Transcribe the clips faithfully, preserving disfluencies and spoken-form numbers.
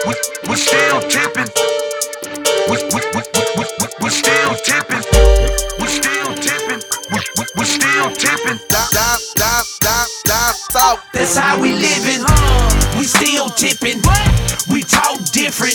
we, we still tipping. We, we, we, we, we, we, we still tipping. We still tipping. We, we, we still tipping. Stop, stop, stop, stop, stop. That's how we living. We still tipping. We talk different.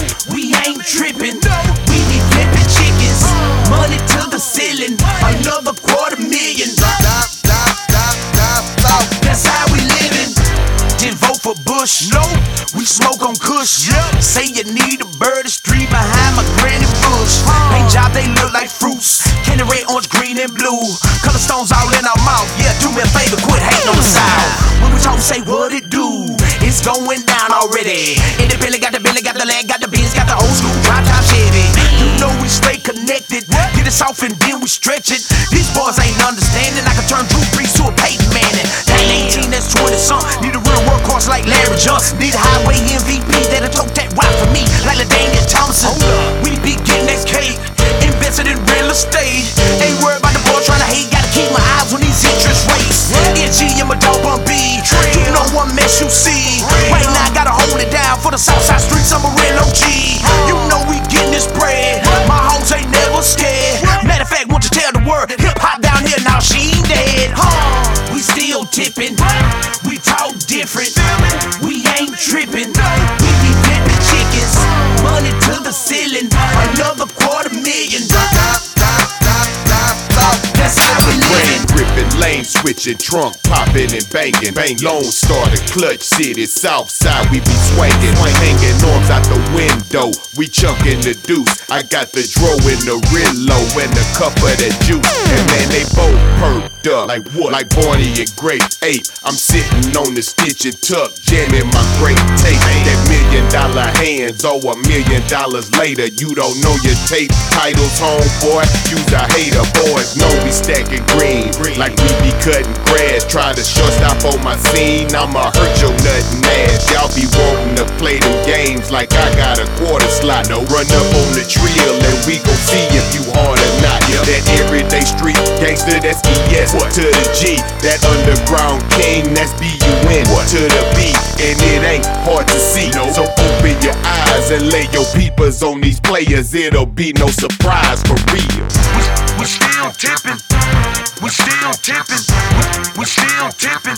We ain't tripping. We be flipping chickens. Money to the ceiling. Another quarter million. Stop, stop, stop, stop, stop. That's how we living. Didn't vote for Bush. No, we smoke on Kush. Yep. Say you need a bird, a street behind my granny bush. Paint job, they look like fruits. Candy red, orange, green, and blue. Color stones all in our mouth. Yeah, do me a favor, quit hating on the South. When we talk, say what it do. It's going down already. Independent, got the Billy, got the leg, got the beans, got the old school drop top Chevy. You know we stay connected. Get us off and then we stretch it. These boys ain't understanding. I can turn Drew Brees to a Peyton Manning. That ain't eighteen, that's twenty something. Need a real workhorse like Larry Johnson. Need a highway M V P that'll tote that rock for me like LaDainian Thompson. We be getting that cake, invested in real estate. Ain't worried about the boy trying to hate. Gotta keep my eyes on these interest rates. N G and my dog on B. You know what mess you see. Right now I gotta hold it down for the Southside streets. I'm a real O G. You know we getting this bread. My hoes ain't never scared. Matter of fact, won't you tell the word? Hip hop down here now, she ain't dead. Huh? We still tipping. We talk different. We ain't tripping. We be flipping chickens. Money to the ceiling. Another quarter million. Stop, stop, stop, stop, stop. That's how we living. Gripping, lane switching, trunk popping and banging. Bang, Lone Star, the Clutch City, South Side, we be swinging. Hanging arms out the window, we chunking the deuce. I got the dro in the real low and a cup of that juice. And man, they both perked up like what? Like Barney and Grape Ape. I'm sitting on the stitch and tuck, jamming my great tape. That million dollar hands, oh, a million dollars later. You don't know your tape titles, homeboy. You's a hater, boys know we stacking green. Like we be cutting grass, try to short stop on my scene. I'ma hurt your nut and ass. Y'all be wanting to play them games like I got a quarter slot. No, run up on the trail and we gon' see if you hard or not. That everyday street gangster, that's E S to the G. That underground king, that's B U N to the B. And it ain't hard to see. So open your eyes and lay your peepers on these players. It'll be no surprise for real. We, we still tipping. We still tipping. We, we still tipping.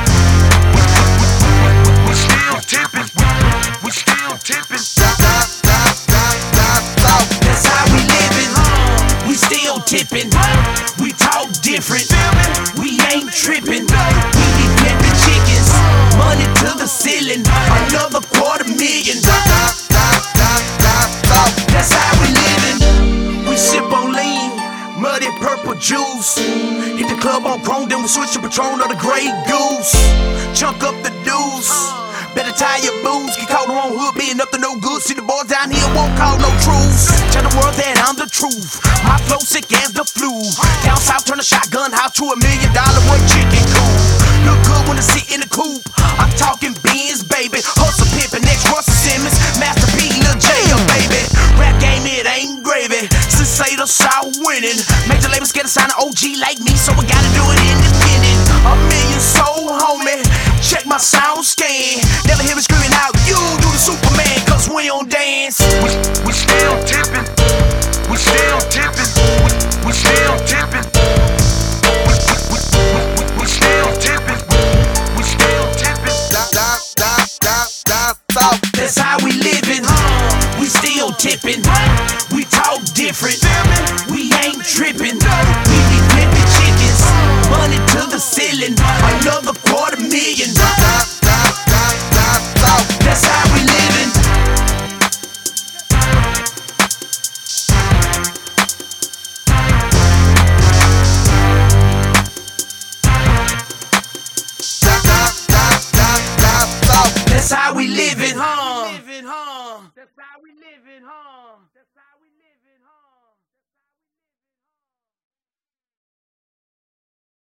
We, we, we, we, we still tipping. We, we still tipping. Stop, stop, stop, stop, stop, stop. That's how we living. We still tipping. We talk different. We ain't tripping. We be flipping chickens. Money to the ceiling. Another quarter million. Stop, stop, stop, stop, stop. That's how we living. We sip on lean, muddy purple juice. Hit the club on chrome, then we switch to Patron or the Grey Goose. Chunk up the dues. Better tie your boots. Get caught on hood, being up to no good. See the boys down here won't call no truce. Tell the world that I'm the truth. My flow sick as the flu. Down south, turn a shotgun house to a million dollar one chicken coop. Look good when I sit in the coupe. I'm talking beans, baby. Hustle pimpin', next Russell Simmons. Master P, Lil J, oh, baby. Rap game, it ain't gravy. Since say the South winning. Major labels get a sign an O G like me, so we gotta do it independent. A million soul, homie. Check my sound scan. Never hear me screaming out, you do the Superman, cause we don't dance. We, we still tipping. We still tipping. We, we still tipping. We, we, we, we, we, we still tipping. We, we still tipping. Stop, stop, stop, stop, stop, stop. That's how we living. We still tipping. We talk different. We ain't tripping. We be flipping chickens. Money to the ceiling. Another quarter million. Stop, stop, stop, stop, stop. That's how we living. Stop, stop, stop, stop, stop, stop. That's how we living, huh? That's how we living, huh?